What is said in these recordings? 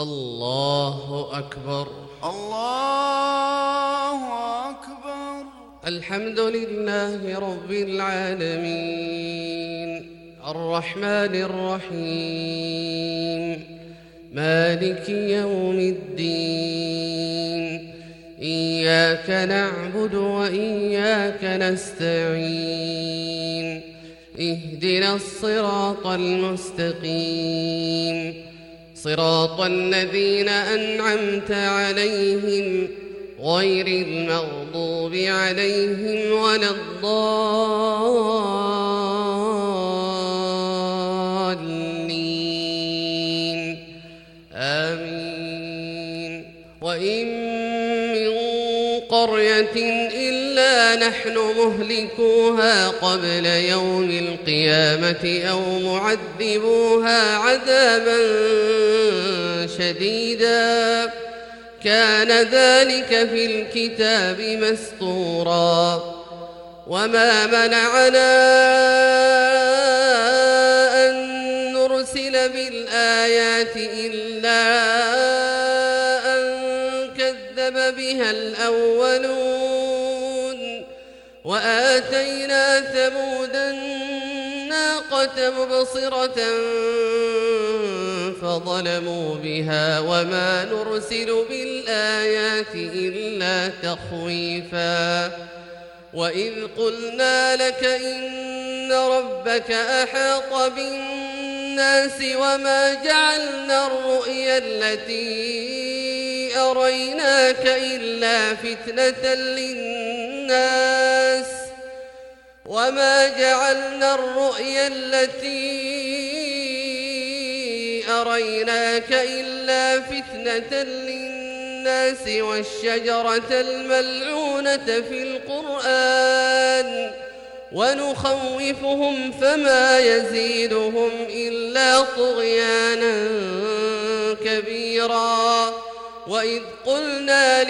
الله أكبر. الله أكبر. الحمد لله رب العالمين الرحمن الرحيم مالك يوم الدين إياك نعبد وإياك نستعين اهدنا الصراط المستقيم صراط الذين أنعمت عليهم غير المغضوب عليهم ولا الضالين آمين. وإن من قرية إلا نحن مهلكوها قبل يوم القيامة أو معذبوها عذابا شديدا كان ذلك في الكتاب مسطورا. وما منعنا أن نرسل بالآيات إلا أن كذب بها الأولون وآتينا ثمود الناقة مبصرة فظلموا بها وما نرسل بالآيات إلا تخويفا. وإذ قلنا لك إن ربك أحاط بالناس وما جعلنا الرؤيا التي أريناك إلا فتنة للناس وما جعلنا الرؤيا التي أريناك إلا فتنة للناس والشجرة الملعونة في القرآن ونخوفهم فما يزيدهم إلا طغيانا كبيرا. وإذ قلنا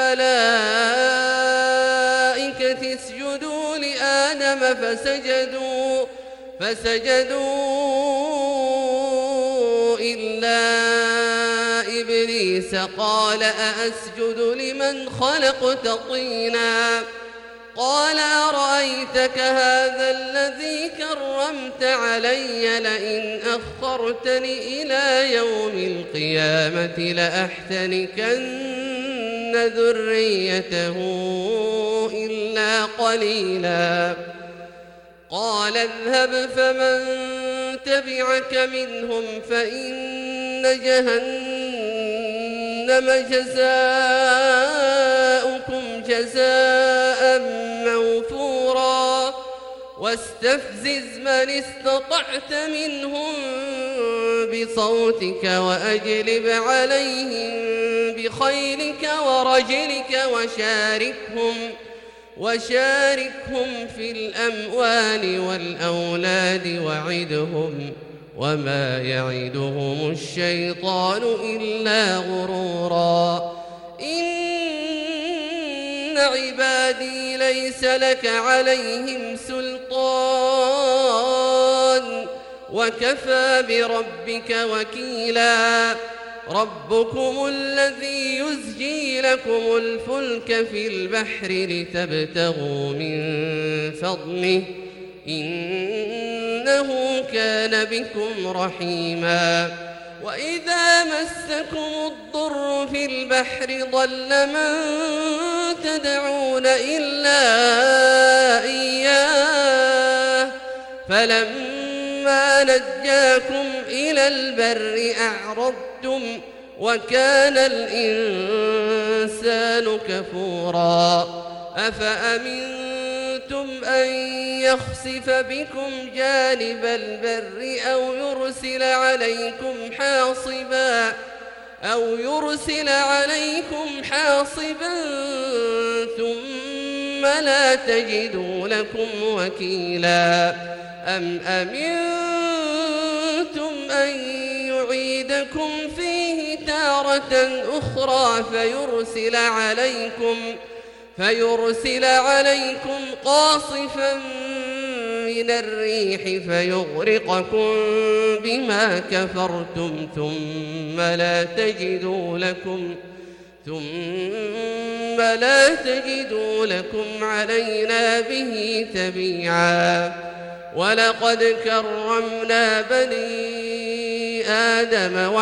للملائكة اسجدوا لآدم فسجدوا إلا إبليس قال أأسجد لمن خلقت طينا قال أرأيتك هذا الذي كرمت علي لئن أخرتني إلى يوم القيامة لأحتنكن ذريته إلا قليلا. قال اذهب فمن تبعك منهم فإن جهنم جزاؤكم جزاء موفورا. واستفزز من استطعت منهم بصوتك وأجلب عليهم بخيلك ورجلك وشاركهم في الأموال والأولاد وعدهم وما يعدهم الشيطان إلا غرورا. إن عبادي ليس لك عليهم سلطان وكفى بربك وكيلا. ربكم الذي يزجي لكم الفلك في البحر لتبتغوا من فضله إنه كان بكم رحيما. وإذا مسكم الضر في البحر ضل من تدعون إلا إياه فلما نجاكم إلى البر أعرضتم وكان الإنسان كفورا. أفأمنتم أن يخسف بكم جانب البر أو يرسل عليكم حاصبا ثم لا تجدوا لكم وكيلا. أم أمنتم أن يعيدكم فيه تارة أخرى فيرسل عليكم قاصفا من الريح فيغرقكم بما كفرتم ثم لا تجدوا لكم علينا به تبيعا ولقد كرمنا بني آدم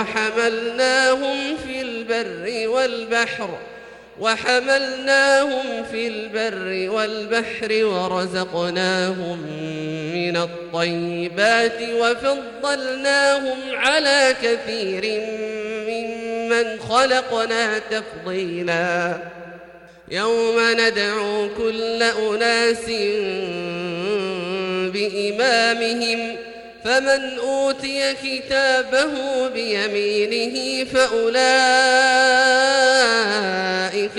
وحملناهم في البر والبحر ورزقناهم من الطيبات وفضلناهم على كثير ممن خلقنا تفضيلا يوم ندعو كل أناس بإمامهم فمن أوتي كتابه بيمينه فأولئك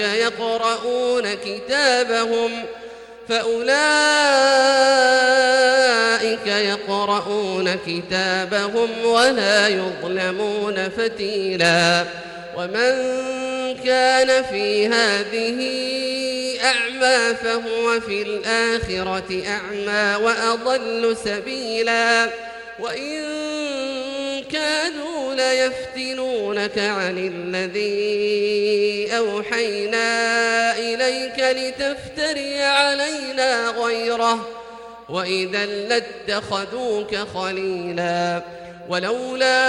يقرؤون كتابهم ولا يظلمون فتيلا ومن كان في هذه أعمى فهو في الآخرة أعمى وأضل سبيلا وإن كادوا ليفتنونك عن الذي أوحينا إليك لتفتري علينا غيره وإذا لاتخذوك خليلا ولولا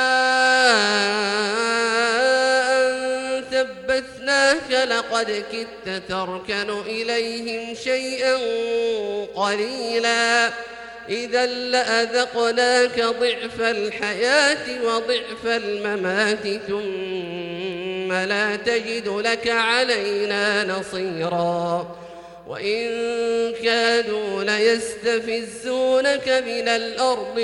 أن ثبتناك لقد كدت تركن إليهم شيئا قليلا إذا لأذقناك ضعف الحياة وضعف الممات ثم لا تجد لك علينا نصيرا وإن كادوا ليستفزونك من الأرض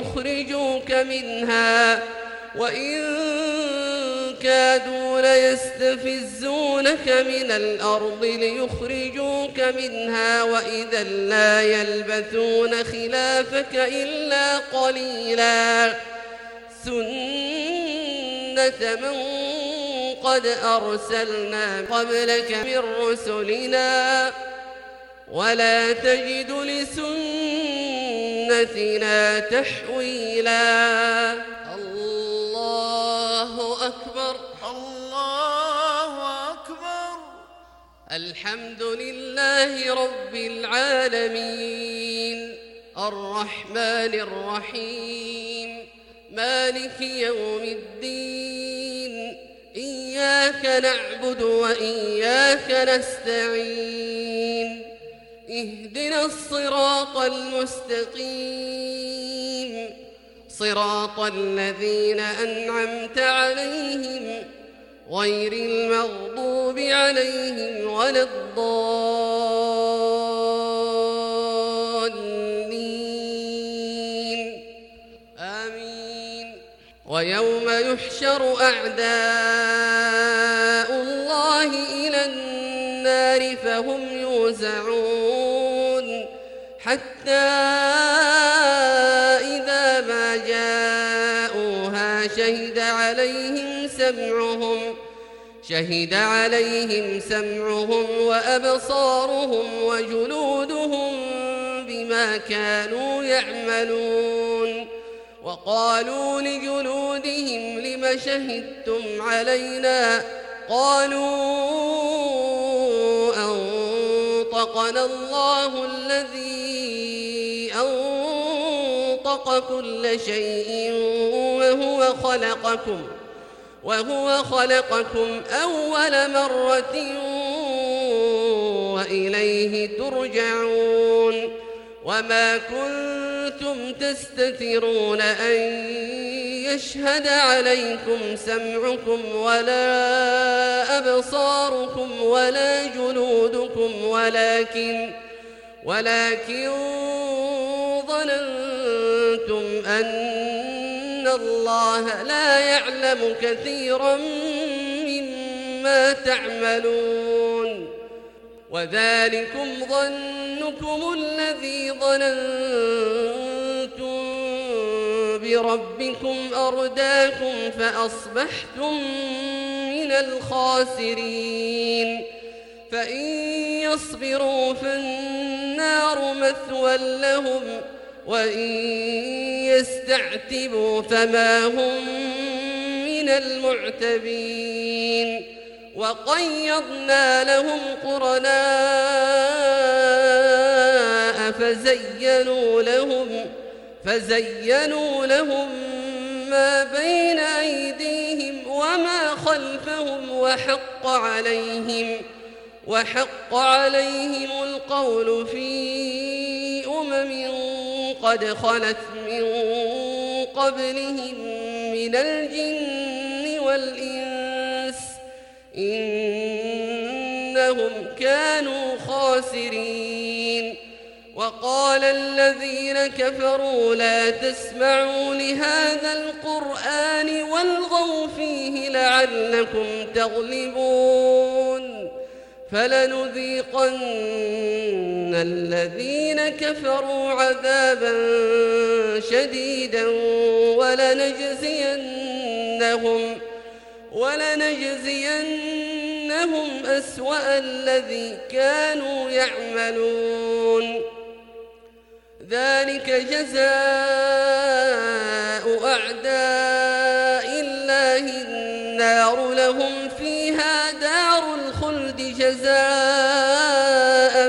ليخرجوك منها وإذا لا يلبثون خلافك إلا قليلا سنة من قد أرسلنا قبلك من رسلنا ولا تجد لسنتنا تحويلا الله أكبر الله أكبر. الحمد لله رب العالمين الرحمن الرحيم مالك يوم الدين إياك نعبد وإياك نستعين اهدنا الصراط المستقيم صراط الذين أنعمت عليهم غير المغضوب عليهم ولا الضالين آمين. ويوم يحشر أعداء الله إلى النار فهم يوزعون حتى إذا ما جاءوها شهد عليهم سمعهم وأبصارهم وجلودهم بما كانوا يعملون وقالوا لجلودهم لم شهدتم علينا قالوا أنطقنا الله الذي أنطق كل شيء وهو خلقكم أول مرة وإليه ترجعون وما كنتم تستترون أن يشهد عليكم سمعكم ولا أبصاركم ولا جلودكم ولكن ظننتم أن الله لا يعلم كثيرا مما تعملون وذلكم ظنكم الذي ظننتم بربكم أرداكم فأصبحتم من الخاسرين فإن يصبروا فالنار مثوى لهم وإن يستعتبوا فما هم من المعتبين وقيضنا لهم قرناء فزينوا لهم ما بين أيديهم وما خلفهم وحق عليهم القول في قد خلت من قبلهم من الجن والإنس إنهم كانوا خاسرين وقال الذين كفروا لا تسمعوا لهذا القرآن والغوا فيه لعلكم تغلبون فلنذيقن الذين كفروا عذابا شديدا ولنجزينهم أسوأ الذي كانوا يعملون ذلك جزاء أعداء الله النار لهم فيها دار الخلد جزاء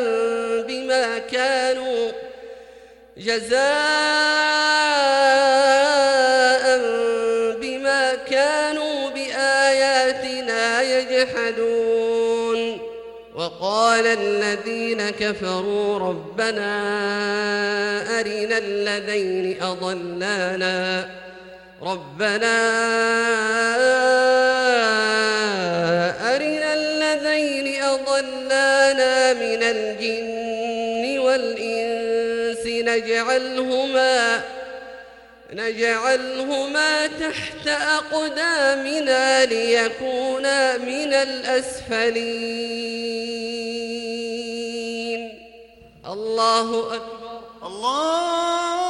بما كانوا بآياتنا يجحدون وقال الذين كفروا ربنا أرنا الذين أضلانا من الجن والإنس نجعلهما تحت أقدامنا ليكونا من الأسفلين الله أكبر الله